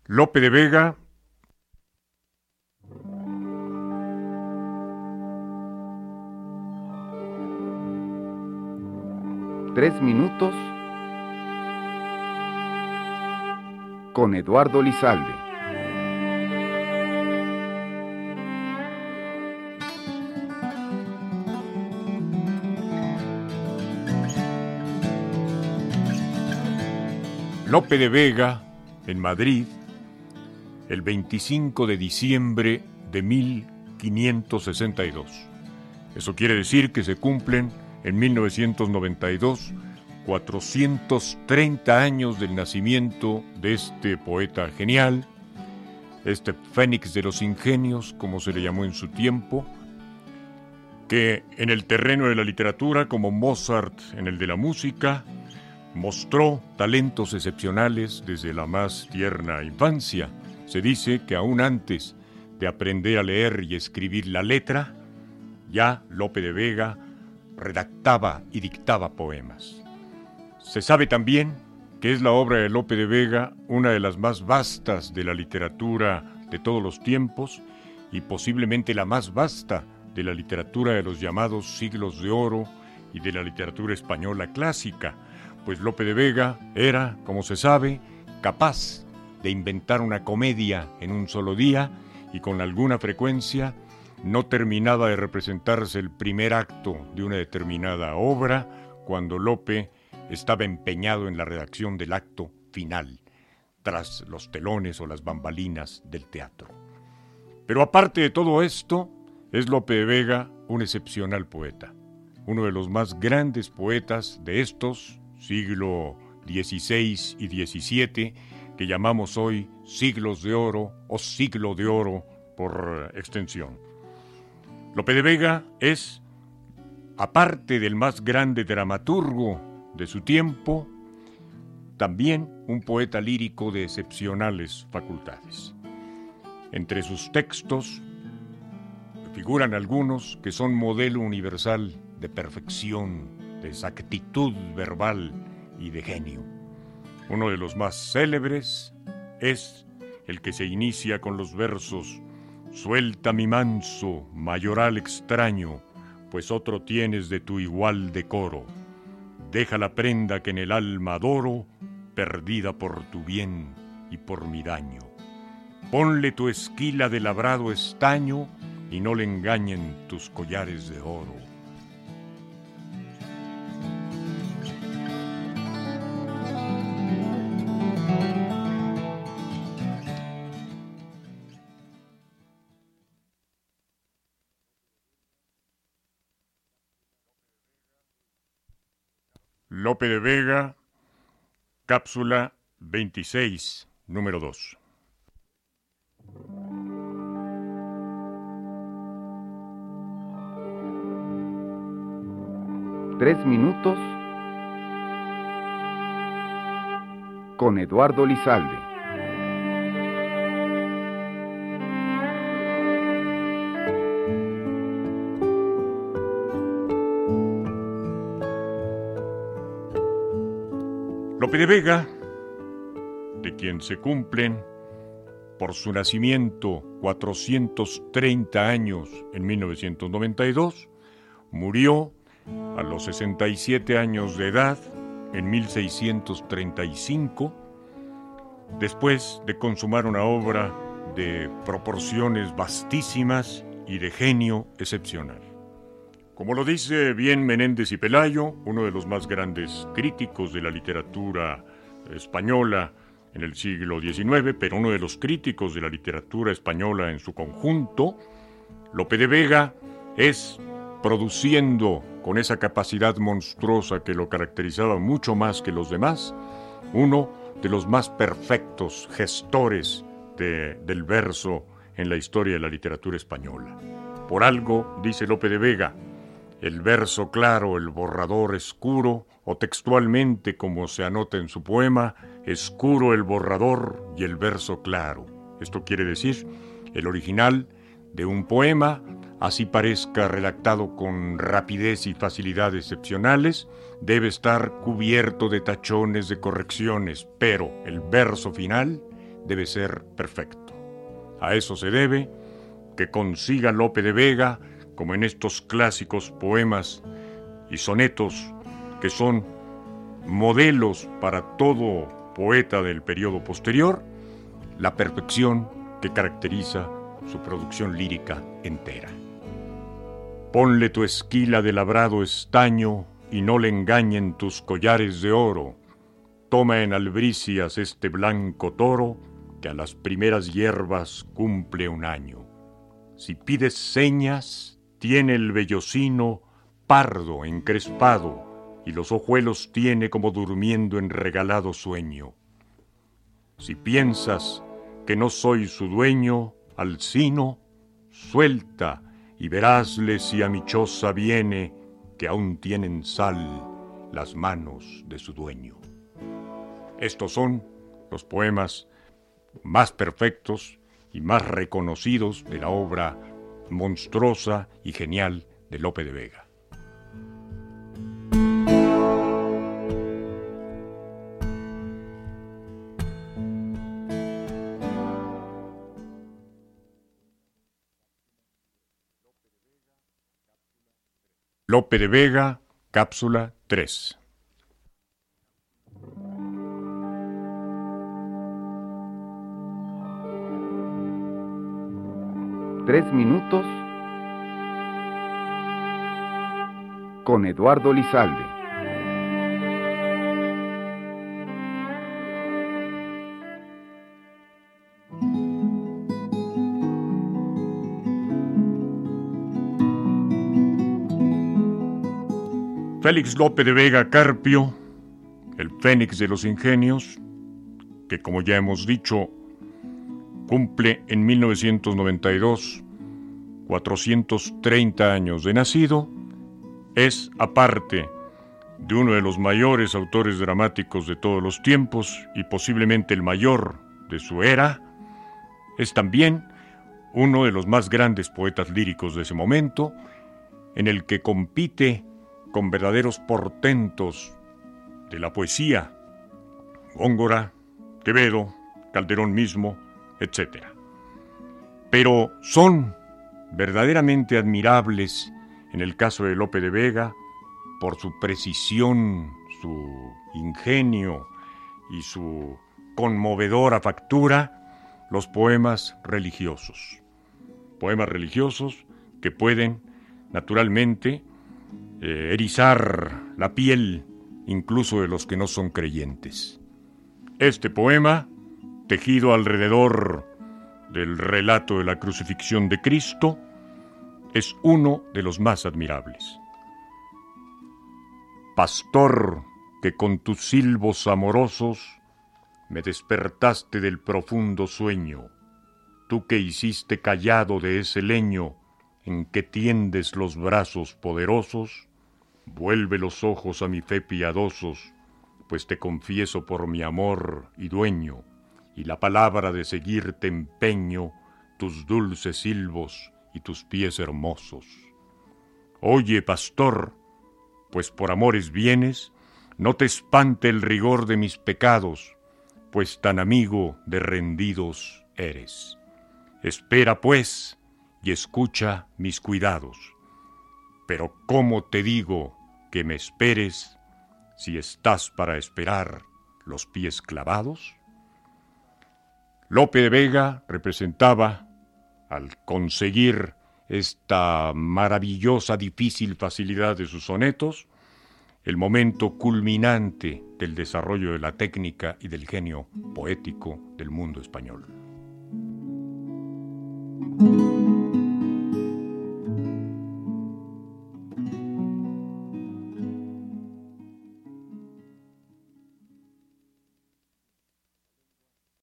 Lope de Vega. Tres minutos con Eduardo Lizalde. Lope de Vega, en Madrid, el 25 de diciembre de 1562. Eso quiere decir que se cumplen en 1992 430 años del nacimiento de este poeta genial, este fénix de los ingenios, como se le llamó en su tiempo, que en el terreno de la literatura, como Mozart en el de la música, mostró talentos excepcionales desde la más tierna infancia. Se dice que aún antes de aprender a leer y escribir la letra, ya Lope de Vega redactaba y dictaba poemas. Se sabe también que es la obra de Lope de Vega una de las más vastas de la literatura de todos los tiempos y posiblemente la más vasta de la literatura de los llamados siglos de oro y de la literatura española clásica, pues Lope de Vega era, como se sabe, capaz de inventar una comedia en un solo día y con alguna frecuencia no terminaba de representarse el primer acto de una determinada obra cuando Lope estaba empeñado en la redacción del acto final, tras los telones o las bambalinas del teatro. Pero aparte de todo esto, es Lope de Vega un excepcional poeta, uno de los más grandes poetas de estos siglo XVI y XVII, que llamamos hoy siglos de oro o siglo de oro por extensión. Lope de Vega es, aparte del más grande dramaturgo de su tiempo, también un poeta lírico de excepcionales facultades. Entre sus textos figuran algunos que son modelo universal de perfección, de exactitud verbal y de genio. Uno de los más célebres es el que se inicia con los versos: suelta mi manso, mayoral extraño, pues otro tienes de tu igual decoro. Deja la prenda que en el alma adoro, perdida por tu bien y por mi daño. Ponle tu esquila de labrado estaño y no le engañen tus collares de oro. Lope de Vega, cápsula 26, número 2. Tres minutos con Eduardo Lizalde. Lope de Vega, de quien se cumplen por su nacimiento 430 años en 1992, murió a los 67 años de edad en 1635, después de consumar una obra de proporciones vastísimas y de genio excepcional. Como lo dice bien Menéndez y Pelayo, uno de los más grandes críticos de la literatura española en el siglo XIX, pero uno de los críticos de la literatura española en su conjunto, Lope de Vega es, produciendo con esa capacidad monstruosa que lo caracterizaba mucho más que los demás, uno de los más perfectos gestores del verso en la historia de la literatura española. Por algo, dice Lope de Vega, el verso claro, el borrador escuro, o textualmente como se anota en su poema, escuro el borrador y el verso claro. Esto quiere decir, el original de un poema, así parezca redactado con rapidez y facilidad excepcionales, debe estar cubierto de tachones, de correcciones, pero el verso final debe ser perfecto. A eso se debe que consiga Lope de Vega, como en estos clásicos poemas y sonetos que son modelos para todo poeta del periodo posterior, la perfección que caracteriza su producción lírica entera. Ponle tu esquila de labrado estaño y no le engañen tus collares de oro. Toma en albricias este blanco toro que a las primeras hierbas cumple un año. Si pides señas, tiene el vellocino pardo encrespado y los ojuelos tiene como durmiendo en regalado sueño. Si piensas que no soy su dueño, Alcino, suelta y verásle si a mi choza viene, que aún tienen sal las manos de su dueño. Estos son los poemas más perfectos y más reconocidos de la obra monstruosa y genial de Lope de Vega. Lope de Vega, cápsula 3. Tres minutos con Eduardo Lizalde. Félix Lope de Vega Carpio, el Fénix de los Ingenios, que como ya hemos dicho, cumple en 1992 430 años de nacido, es, aparte de uno de los mayores autores dramáticos de todos los tiempos y posiblemente el mayor de su era, es también uno de los más grandes poetas líricos de ese momento, en el que compite con verdaderos portentos de la poesía, Góngora, Quevedo, Calderón mismo, etc. Pero son verdaderamente admirables en el caso de Lope de Vega por su precisión, su ingenio y su conmovedora factura, los poemas religiosos. Poemas religiosos que pueden, naturalmente, erizar la piel incluso de los que no son creyentes. Este poema, tejido alrededor del relato de la crucifixión de Cristo, es uno de los más admirables. Pastor, que con tus silbos amorosos me despertaste del profundo sueño, tú que hiciste callado de ese leño en que tiendes los brazos poderosos, vuelve los ojos a mi fe piadosos, pues te confieso por mi amor y dueño, y la palabra de seguirte empeño, tus dulces silbos y tus pies hermosos. Oye, pastor, pues por amores vienes, no te espante el rigor de mis pecados, pues tan amigo de rendidos eres. Espera, pues, y escucha mis cuidados. Pero ¿cómo te digo que me esperes si estás para esperar los pies clavados? Lope de Vega representaba, al conseguir esta maravillosa, difícil facilidad de sus sonetos, el momento culminante del desarrollo de la técnica y del genio poético del mundo español.